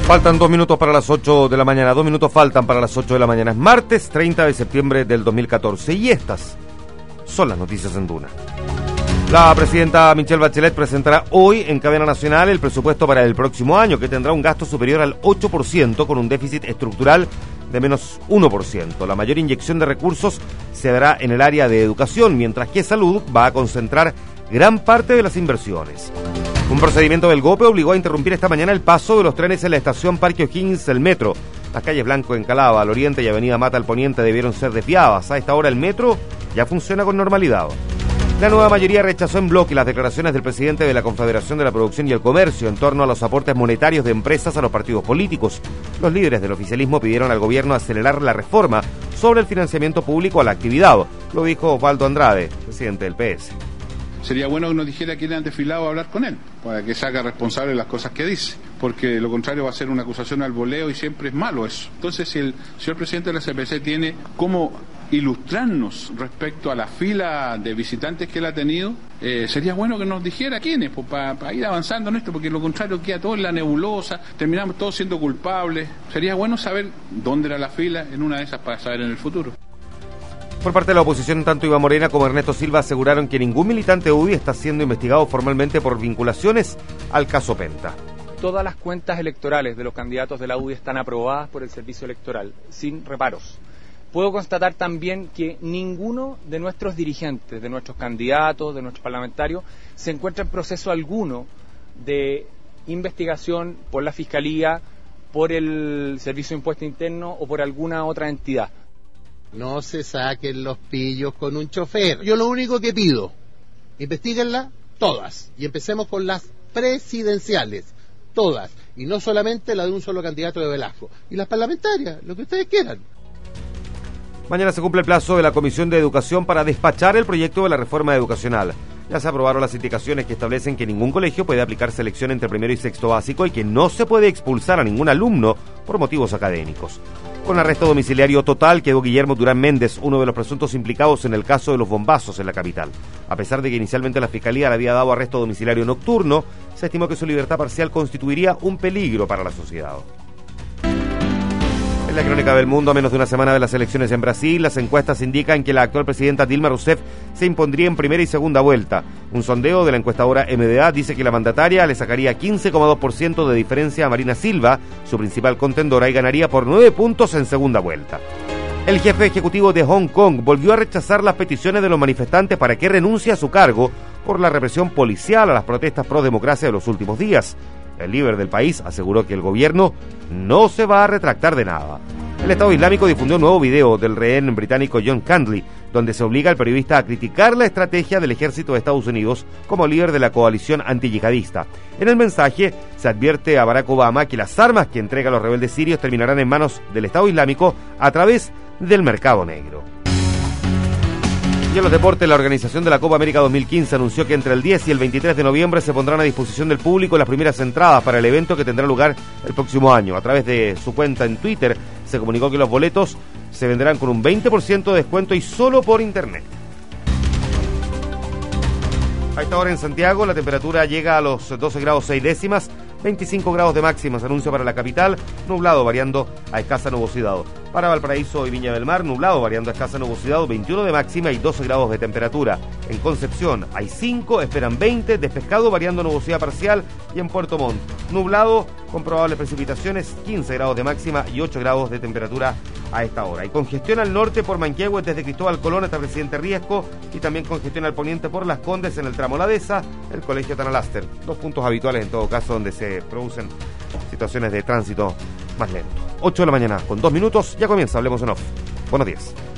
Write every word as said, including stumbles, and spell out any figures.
Faltan dos minutos para las ocho de la mañana, dos minutos faltan para las ocho de la mañana. Es martes treinta de septiembre del dos mil catorce y estas son las noticias en Duna. La presidenta Michelle Bachelet presentará hoy en cadena nacional el presupuesto para el próximo año, que tendrá un gasto superior al ocho por ciento con un déficit estructural de menos uno por ciento. La mayor inyección de recursos se dará en el área de educación, mientras que salud va a concentrar gran parte de las inversiones. Un procedimiento del GOPE obligó a interrumpir esta mañana el paso de los trenes en la estación Parque O'Higgins del metro. Las calles Blanco en Calava, al oriente, y Avenida Mata al poniente debieron ser desviadas. A esta hora el metro ya funciona con normalidad. La nueva mayoría rechazó en bloque las declaraciones del presidente de la Confederación de la Producción y el Comercio en torno a los aportes monetarios de empresas a los partidos políticos. Los líderes del oficialismo pidieron al gobierno acelerar la reforma sobre el financiamiento público a la actividad. Lo dijo Osvaldo Andrade, presidente del P S. Sería bueno que nos dijera quién han desfilado a hablar con él, para que se haga responsable de las cosas que dice, porque lo contrario va a ser una acusación al voleo y siempre es malo eso. Entonces, si el señor presidente de la C P C tiene cómo ilustrarnos respecto a la fila de visitantes que él ha tenido, eh, sería bueno que nos dijera quiénes, pues, para pa ir avanzando en esto, porque lo contrario queda todo en la nebulosa, terminamos todos siendo culpables. Sería bueno saber dónde era la fila en una de esas para saber en el futuro. Por parte de la oposición, tanto Iván Morena como Ernesto Silva aseguraron que ningún militante U D I está siendo investigado formalmente por vinculaciones al caso Penta. Todas las cuentas electorales de los candidatos de la U D I están aprobadas por el Servicio Electoral, sin reparos. Puedo constatar también que ninguno de nuestros dirigentes, de nuestros candidatos, de nuestros parlamentarios, se encuentra en proceso alguno de investigación por la Fiscalía, por el Servicio de Impuesto Interno o por alguna otra entidad. No se saquen los pillos con un chofer. Yo lo único que pido, investíguenlas todas y empecemos con las presidenciales, todas, y no solamente la de un solo candidato de Velasco. Y las parlamentarias, lo que ustedes quieran. Mañana se cumple el plazo de la Comisión de Educación para despachar el proyecto de la reforma educacional. Ya se aprobaron las indicaciones que establecen que ningún colegio puede aplicar selección entre primero y sexto básico y que no se puede expulsar a ningún alumno por motivos académicos. Con arresto domiciliario total quedó Guillermo Durán Méndez, uno de los presuntos implicados en el caso de los bombazos en la capital. A pesar de que inicialmente la Fiscalía le había dado arresto domiciliario nocturno, se estimó que su libertad parcial constituiría un peligro para la sociedad. En la crónica del mundo, a menos de una semana de las elecciones en Brasil, las encuestas indican que la actual presidenta Dilma Rousseff se impondría en primera y segunda vuelta. Un sondeo de la encuestadora M D A dice que la mandataria le sacaría quince coma dos por ciento de diferencia a Marina Silva, su principal contendora, y ganaría por nueve puntos en segunda vuelta. El jefe ejecutivo de Hong Kong volvió a rechazar las peticiones de los manifestantes para que renuncie a su cargo por la represión policial a las protestas pro democracia de los últimos días. El líder del país aseguró que el gobierno no se va a retractar de nada. El Estado Islámico difundió un nuevo video del rehén británico John Candley, donde se obliga al periodista a criticar la estrategia del ejército de Estados Unidos como líder de la coalición antiyihadista. En el mensaje se advierte a Barack Obama que las armas que entrega a los rebeldes sirios terminarán en manos del Estado Islámico a través del mercado negro. Y en los deportes, la organización de la Copa América dos mil quince anunció que entre el diez y el veintitrés de noviembre se pondrán a disposición del público las primeras entradas para el evento que tendrá lugar el próximo año. A través de su cuenta en Twitter se comunicó que los boletos se venderán con un veinte por ciento de descuento y solo por internet. A esta hora en Santiago la temperatura llega a los doce grados seis décimas, veinticinco grados de máxima se anuncia para la capital, nublado variando a escasa nubosidad. Para Valparaíso y Viña del Mar, nublado variando a escasa nubosidad, veintiuno de máxima y doce grados de temperatura. En Concepción hay cinco, esperan veinte, Despescado variando nubosidad parcial, y en Puerto Montt, nublado con probables precipitaciones, quince grados de máxima y ocho grados de temperatura a esta hora. Y congestión al norte por Manquehue desde Cristóbal Colón hasta Presidente Riesco, y también congestión al poniente por Las Condes en el tramo La Dehesa, el Colegio Tanaláster. Dos puntos habituales en todo caso donde se producen situaciones de tránsito más lento. ocho de la mañana con dos minutos, ya comienza Hablemos en Off. Buenos días.